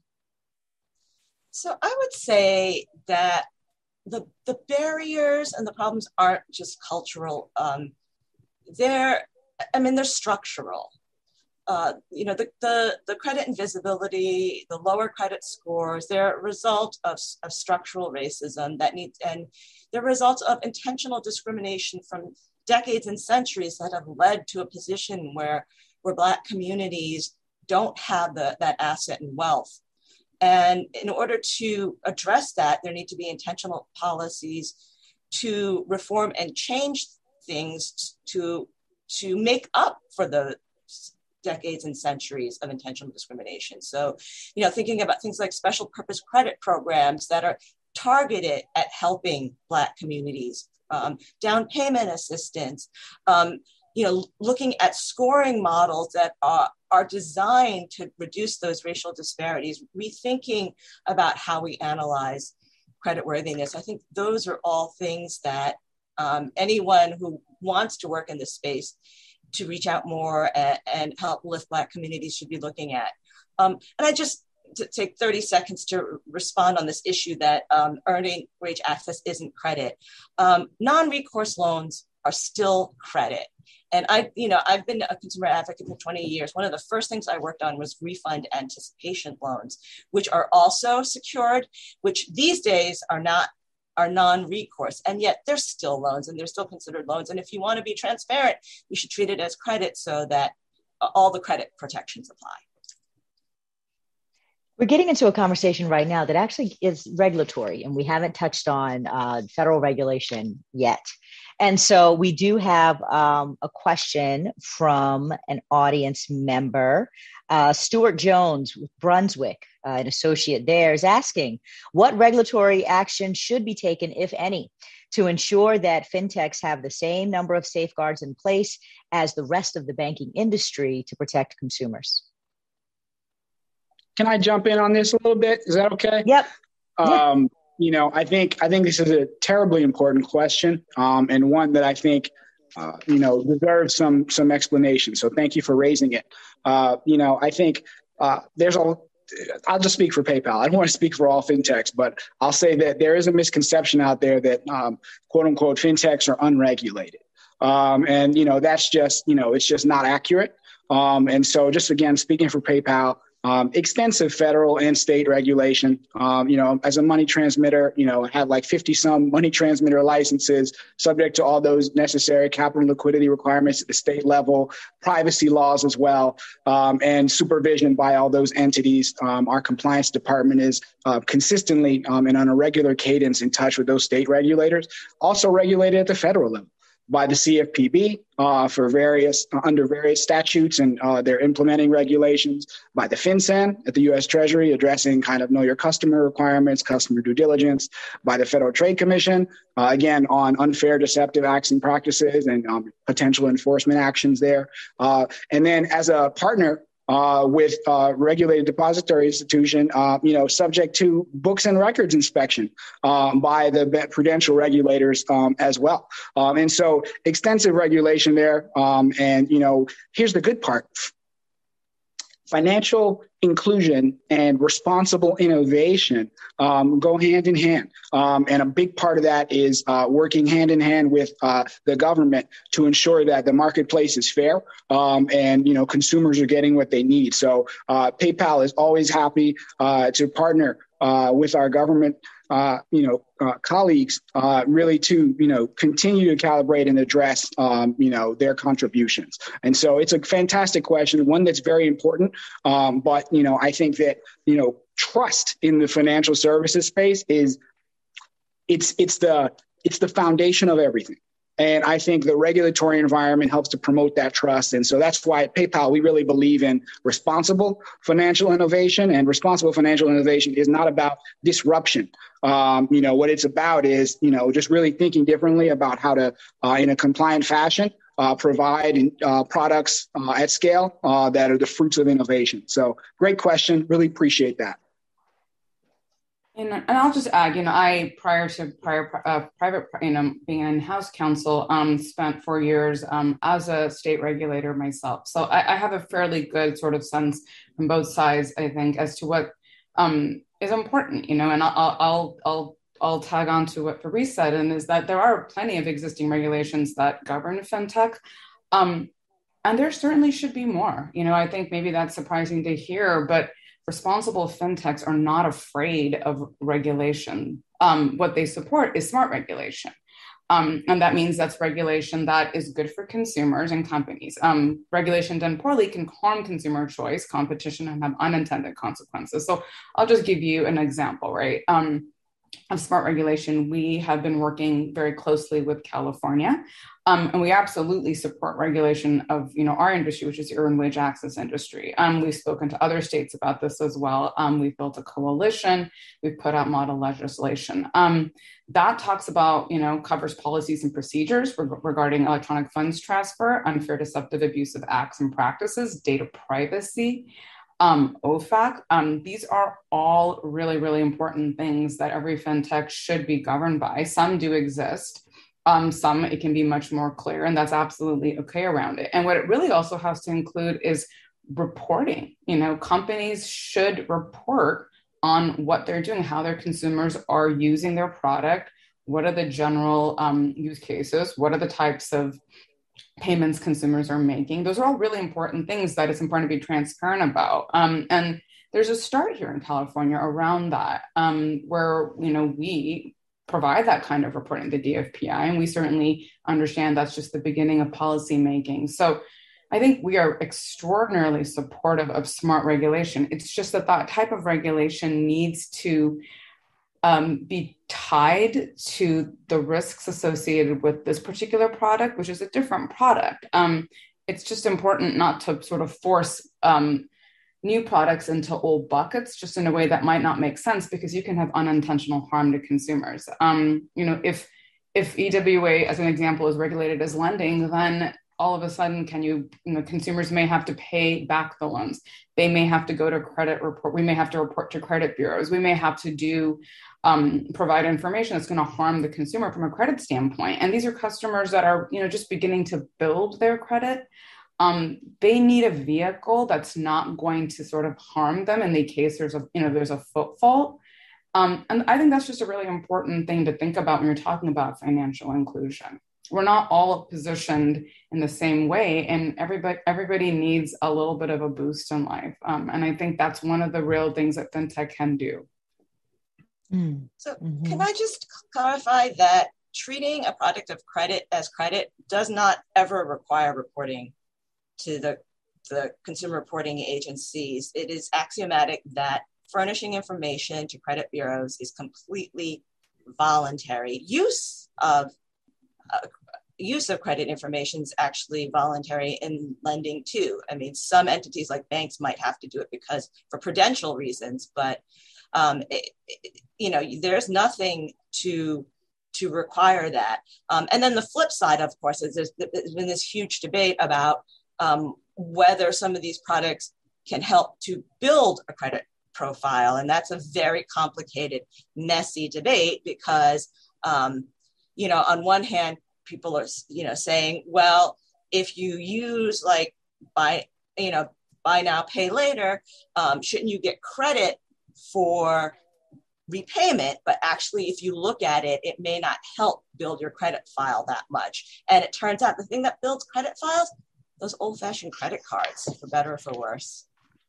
So I would say that the, the barriers and the problems aren't just cultural. Um, they're, I mean, they're structural. Uh, you know, the, the, the credit invisibility, the lower credit scores, they're a result of, of structural racism that needs, and they're a result of intentional discrimination from decades and centuries that have led to a position where, where Black communities don't have the, that asset and wealth. And in order to address that, there need to be intentional policies to reform and change things to, to make up for the decades and centuries of intentional discrimination. So, you know, thinking about things like special purpose credit programs that are targeted at helping Black communities, um, down payment assistance, um, you know, looking at scoring models that are, are designed to reduce those racial disparities, rethinking about how we analyze creditworthiness. I think those are all things that um, anyone who wants to work in this space to reach out more and, and help lift Black communities should be looking at. Um, and I just to take thirty seconds to respond on this issue that um, earning wage access isn't credit. Um, non-recourse loans are still credit. And I, you know, I've been a consumer advocate for twenty years. One of the first things I worked on was refund anticipation loans, which are also secured, which these days are not are non-recourse, and yet they're still loans and they're still considered loans. And if you want to be transparent, you should treat it as credit so that all the credit protections apply. We're getting into a conversation right now that actually is regulatory, and we haven't touched on uh, federal regulation yet. And so we do have um, a question from an audience member. Uh, Stuart Jones with Brunswick, uh, an associate there, is asking, what regulatory action should be taken, if any, to ensure that fintechs have the same number of safeguards in place as the rest of the banking industry to protect consumers? Can I jump in on this a little bit? Is that okay? Yep. Um, yeah. You know, I think I think this is a terribly important question, um, and one that I think uh, you know deserves some some explanation. So thank you for raising it. Uh, you know, I think uh, there's a. I'll just speak for PayPal. I don't want to speak for all fintechs, but I'll say that there is a misconception out there that um, quote unquote fintechs are unregulated, um, and you know that's just you know it's just not accurate. Um, and so, just again speaking for PayPal. Um, extensive federal and state regulation. Um, you know, as a money transmitter, you know, had like fifty some money transmitter licenses subject to all those necessary capital and liquidity requirements at the state level, privacy laws as well, um, and supervision by all those entities. Um, our compliance department is uh, consistently um, and on a regular cadence in touch with those state regulators, also regulated at the federal level by the C F P B uh, for various uh, under various statutes and uh, their implementing regulations, by the FinCEN at the U S Treasury addressing kind of know your customer requirements, customer due diligence, by the Federal Trade Commission, uh, again, on unfair deceptive acts and practices and um, potential enforcement actions there. Uh, and then as a partner Uh, with uh, regulated depository institution, uh, you know, subject to books and records inspection um, by the prudential regulators um, as well. Um, and so extensive regulation there. Um, and, you know, here's the good part. Financial inclusion and responsible innovation um, go hand in hand. Um, and a big part of that is uh, working hand in hand with uh, the government to ensure that the marketplace is fair um, and, you know, consumers are getting what they need. So uh, PayPal is always happy uh, to partner uh, with our government Uh, you know, uh, colleagues uh, really to, you know, continue to calibrate and address, um, you know, their contributions. And so it's a fantastic question, one that's very important. Um, but, you know, I think that, you know, trust in the financial services space is it's it's the it's the foundation of everything. And I think the regulatory environment helps to promote that trust. And so that's why at PayPal, we really believe in responsible financial innovation. And responsible financial innovation is not about disruption. Um, you know, what it's about is, you know, just really thinking differently about how to, uh, in a compliant fashion, uh, provide uh, products uh, at scale uh, that are the fruits of innovation. So great question. Really appreciate that. And, and I'll just add, you know, I, prior to prior uh, private, you know, being in House Counsel, um, spent four years um, as a state regulator myself. So I, I have a fairly good sort of sense from both sides, I think, as to what um, is important, you know, and I'll, I'll, I'll, I'll tag on to what Fabrice said, and is that there are plenty of existing regulations that govern fintech. Um, and there certainly should be more. You know, I think maybe that's surprising to hear, but responsible fintechs are not afraid of regulation. Um, what they support is smart regulation. Um, and that means that's regulation that is good for consumers and companies. Um, regulation done poorly can harm consumer choice, competition, and have unintended consequences. So I'll just give you an example, right? Um, of smart regulation, we have been working very closely with California, um, and we absolutely support regulation of, you know, our industry, which is the earned wage access industry. Um, we've spoken to other states about this as well. Um, we've built a coalition. We've put out model legislation um, that talks about, you know, covers policies and procedures reg- regarding electronic funds transfer, unfair, deceptive, abusive acts and practices, data privacy. Um, O F A C, um, these are all really, really important things that every fintech should be governed by. Some do exist. Um, some, it can be much more clear, and that's absolutely okay around it. And what it really also has to include is reporting. You know, companies should report on what they're doing, how their consumers are using their product, what are the general um, use cases, what are the types of payments consumers are making. Those are all really important things that it's important to be transparent about. Um, and there's a start here in California around that, um, where, you know, we provide that kind of reporting, the D F P I, and we certainly understand that's just the beginning of policy making. So I think we are extraordinarily supportive of smart regulation. It's just that that type of regulation needs to um, be tied to the risks associated with this particular product, which is a different product. Um, it's just important not to sort of force um, new products into old buckets just in a way that might not make sense, because you can have unintentional harm to consumers. Um, you know, if if E W A, as an example, is regulated as lending, then all of a sudden, can you, you know, consumers may have to pay back the loans. They may have to go to credit report. We may have to report to credit bureaus. We may have to do um, provide information that's going to harm the consumer from a credit standpoint. And these are customers that are, you know, just beginning to build their credit. Um, they need a vehicle that's not going to sort of harm them in the case there's a, you know, there's a foot fault. Um, and I think that's just a really important thing to think about when you're talking about financial inclusion. We're not all positioned in the same way, and everybody everybody needs a little bit of a boost in life. Um, and I think that's one of the real things that fintech can do. Mm. So mm-hmm. Can I just clarify that treating a product of credit as credit does not ever require reporting to the, the consumer reporting agencies? It is axiomatic that furnishing information to credit bureaus is completely voluntary. Use of uh, use of credit information is actually voluntary in lending too. I mean, some entities like banks might have to do it because for prudential reasons, but um, it, it, you know, there's nothing to to require that. Um, and then the flip side, of course, is there's, there's been this huge debate about um, whether some of these products can help to build a credit profile. And that's a very complicated, messy debate because, um, you know, on one hand, people are, you know, saying, well, if you use like buy, you know, buy now, pay later, um, shouldn't you get credit for repayment? But actually, if you look at it, it may not help build your credit file that much. And it turns out the thing that builds credit files, those old-fashioned credit cards, for better or for worse.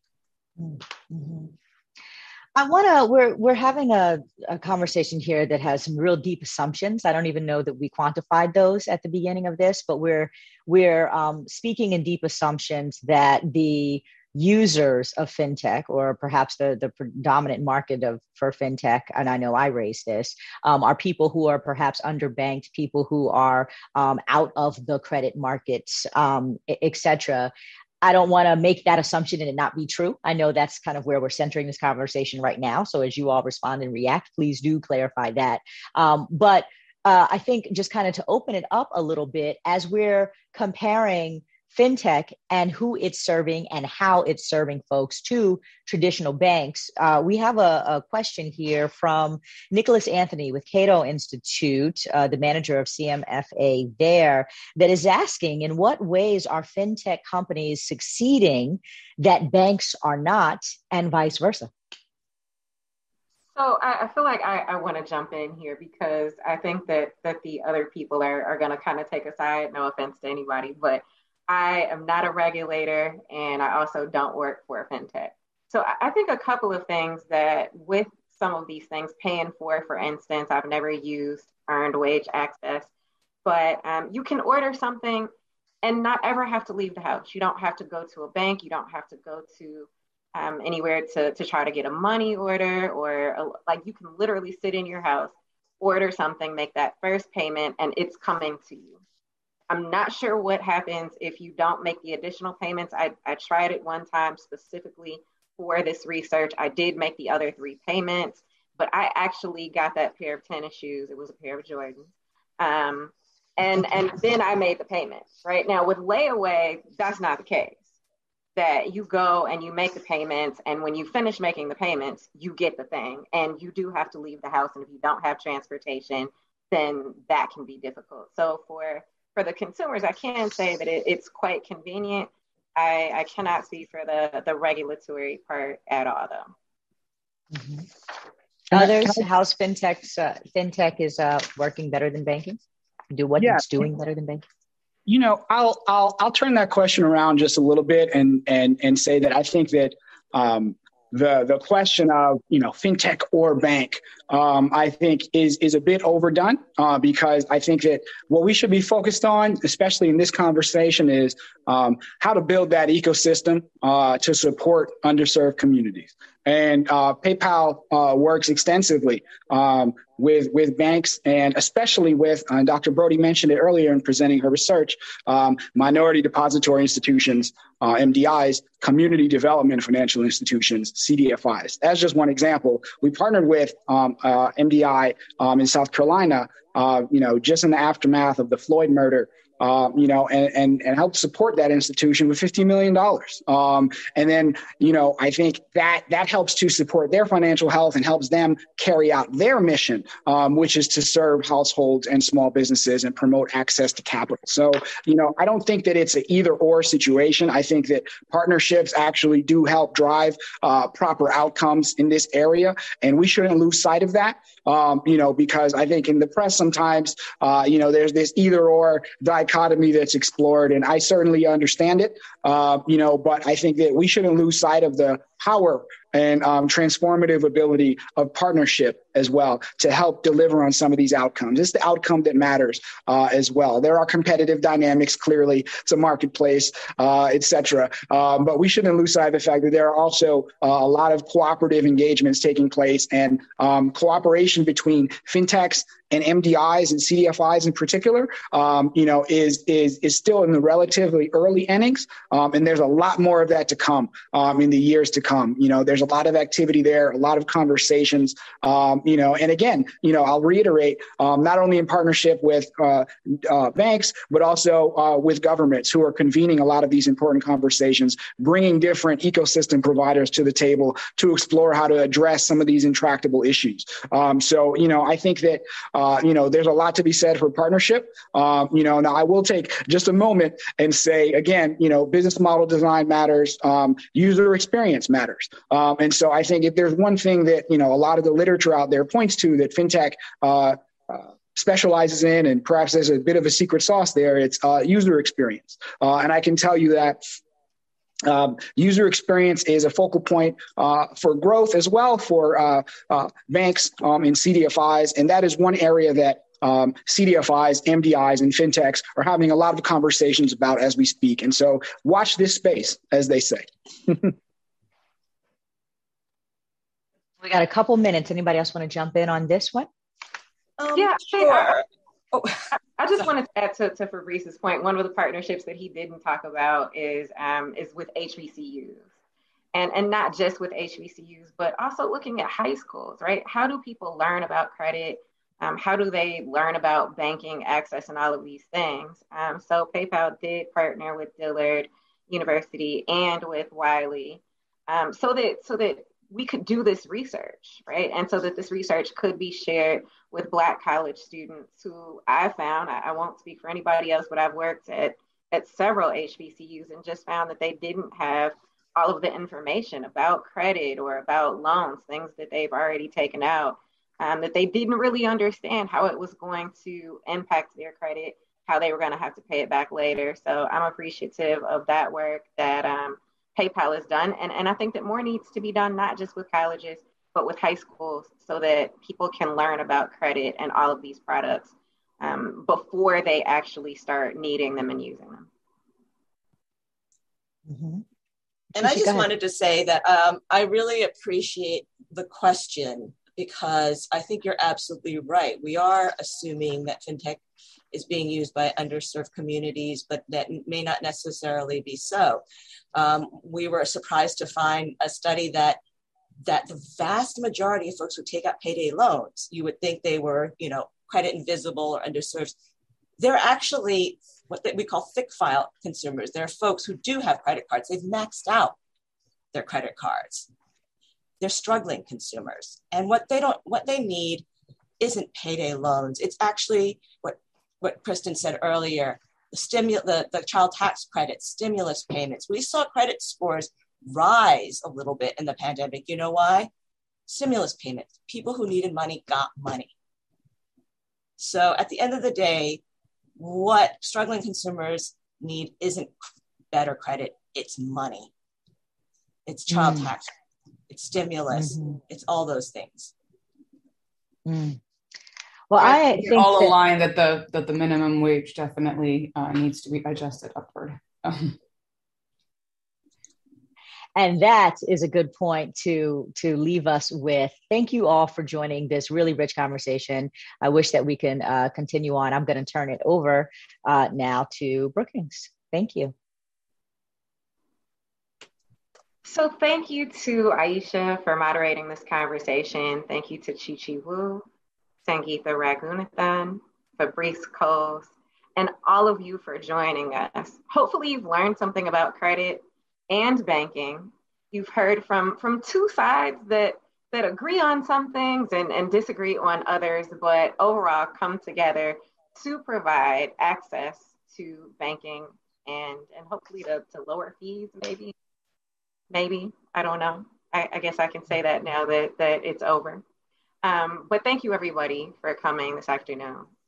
Mm-hmm. I want to, we're, we're having a, a conversation here that has some real deep assumptions. I don't even know that we quantified those at the beginning of this, but we're, we're um, speaking in deep assumptions that the users of fintech, or perhaps the, the predominant market of for fintech, and I know I raised this, um, are people who are perhaps underbanked, people who are um, out of the credit markets, um, et cetera. I don't want to make that assumption and it not be true. I know that's kind of where we're centering this conversation right now. So as you all respond and react, please do clarify that. Um, but uh, I think just kind of to open it up a little bit, as we're comparing fintech and who it's serving and how it's serving folks to traditional banks. Uh, we have a, a question here from Nicholas Anthony with Cato Institute, uh, the manager of C M F A there, that is asking, in what ways are fintech companies succeeding that banks are not, and vice versa? So I, I feel like I, I want to jump in here because I think that that the other people are, are going to kind of take a side, no offense to anybody, but I am not a regulator, and I also don't work for a fintech. So I think a couple of things that with some of these things, paying for, for instance, I've never used earned wage access, but um, you can order something and not ever have to leave the house. You don't have to go to a bank. You don't have to go to um, anywhere to, to try to get a money order, or a, like you can literally sit in your house, order something, make that first payment, and it's coming to you. I'm not sure what happens if you don't make the additional payments. I, I tried it one time specifically for this research. I did make the other three payments, but I actually got that pair of tennis shoes. It was a pair of Jordans. Um, and, and then I made the payments, right? Now with layaway, that's not the case. That you go and you make the payments, and when you finish making the payments, you get the thing. And you do have to leave the house. And if you don't have transportation, then that can be difficult. So for for the consumers, I can say that it, it's quite convenient. I, I cannot speak for the, the regulatory part at all, though. Mm-hmm. Others, how's fintech, uh, fintech is uh, working better than banking? Do what yeah. it's doing better than banking? You know, I'll I'll I'll turn that question around just a little bit and and and say that I think that um, the the question of you know fintech or bank, um, I think is is a bit overdone uh, because I think that what we should be focused on, especially in this conversation, is um, how to build that ecosystem uh, to support underserved communities. And uh, PayPal uh, works extensively um, with with banks, and especially with, uh, Doctor Brody mentioned it earlier in presenting her research, um, minority depository institutions, uh, M D Is, community development financial institutions, C D F Is. As just one example, we partnered with um, uh, M D I um, in South Carolina, uh, you know, just in the aftermath of the Floyd murder. Uh, you know, and, and, and help support that institution with fifty million dollars. Um, and then, you know, I think that that helps to support their financial health and helps them carry out their mission, um, which is to serve households and small businesses and promote access to capital. So, you know, I don't think that it's an either or situation. I think that partnerships actually do help drive uh, proper outcomes in this area. And we shouldn't lose sight of that, um, you know, because I think in the press sometimes, uh, you know, there's this either or dichotomy that's explored, and I certainly understand it, uh, you know, but I think that we shouldn't lose sight of the power and um, transformative ability of partnership as well to help deliver on some of these outcomes. It's the outcome that matters uh, as well. There are competitive dynamics, clearly. It's a marketplace, uh, et cetera. Um, but we shouldn't lose sight of the fact that there are also uh, a lot of cooperative engagements taking place, and um, cooperation between fintechs and M D Is and C D F Is in particular, um, you know, is is is still in the relatively early innings, um, and there's a lot more of that to come um, in the years to come. You know, there's a lot of activity there, a lot of conversations, um, you know, and again, you know, I'll reiterate, um, not only in partnership with uh, uh, banks, but also uh, with governments who are convening a lot of these important conversations, bringing different ecosystem providers to the table to explore how to address some of these intractable issues. Um, so, you know, I think that Uh, you know, there's a lot to be said for partnership. Um, you know, now I will take just a moment and say, again, you know, business model design matters, um, user experience matters. Um, and so I think if there's one thing that, you know, a lot of the literature out there points to that fintech uh, uh, specializes in, and perhaps there's a bit of a secret sauce there, it's uh, user experience. Uh, and I can tell you that Um, user experience is a focal point uh, for growth as well for uh, uh, banks um, and C D F Is. And that is one area that um, C D F Is, M D Is, and fintechs are having a lot of conversations about as we speak. And so watch this space, as they say. We got a couple minutes. Anybody else want to jump in on this one? Um, yeah, sure. Oh, I just wanted to add to, to Fabrice's point. One of the partnerships that he didn't talk about is um, is with H B C Us, and and not just with H B C Us, but also looking at high schools, right? How do people learn about credit? Um, how do they learn about banking access and all of these things? Um, so PayPal did partner with Dillard University and with Wiley, um, so that so that we could do this research, right? And so that this research could be shared with Black college students who I found, I, I won't speak for anybody else, but I've worked at, at several H B C Us and just found that they didn't have all of the information about credit or about loans, things that they've already taken out, um, that they didn't really understand how it was going to impact their credit, how they were going to have to pay it back later. So I'm appreciative of that work that um, PayPal has done. And, and I think that more needs to be done, not just with colleges, but with high schools, so that people can learn about credit and all of these products um, before they actually start needing them and using them. Mm-hmm. And I just wanted to say that um, I really appreciate the question, because I think you're absolutely right. We are assuming that fintech is being used by underserved communities, but that may not necessarily be so. Um, we were surprised to find a study that that the vast majority of folks who take out payday loans, you would think they were, you know, credit invisible or underserved. They're actually what we call thick file consumers. They're folks who do have credit cards. They've maxed out their credit cards. They're struggling consumers. And what they don't, what they need isn't payday loans. It's actually what, what Kristen said earlier, the, stimu- the, the child tax credit, stimulus payments. We saw credit scores rise a little bit in the pandemic. You know why? Stimulus payments. People who needed money got money. So at the end of the day, what struggling consumers need isn't better credit, it's money. It's child mm. tax, it's stimulus, mm-hmm. it's all those things. Mm. Well, I, I think, think all that, align that the that the minimum wage definitely uh, needs to be adjusted upward. And that is a good point to, to leave us with. Thank you all for joining this really rich conversation. I wish that we can uh, continue on. I'm going to turn it over uh, now to Brookings. Thank you. So thank you to Aisha for moderating this conversation. Thank you to Chi Chi Wu, Sangeetha Raghunathan, Fabrice Coles, and all of you for joining us. Hopefully you've learned something about credit and banking. You've heard from, from two sides that, that agree on some things and, and disagree on others, but overall come together to provide access to banking and, and hopefully to, to lower fees, maybe, maybe, I don't know. I, I guess I can say that now that, that it's over. Um, but thank you everybody for coming this afternoon.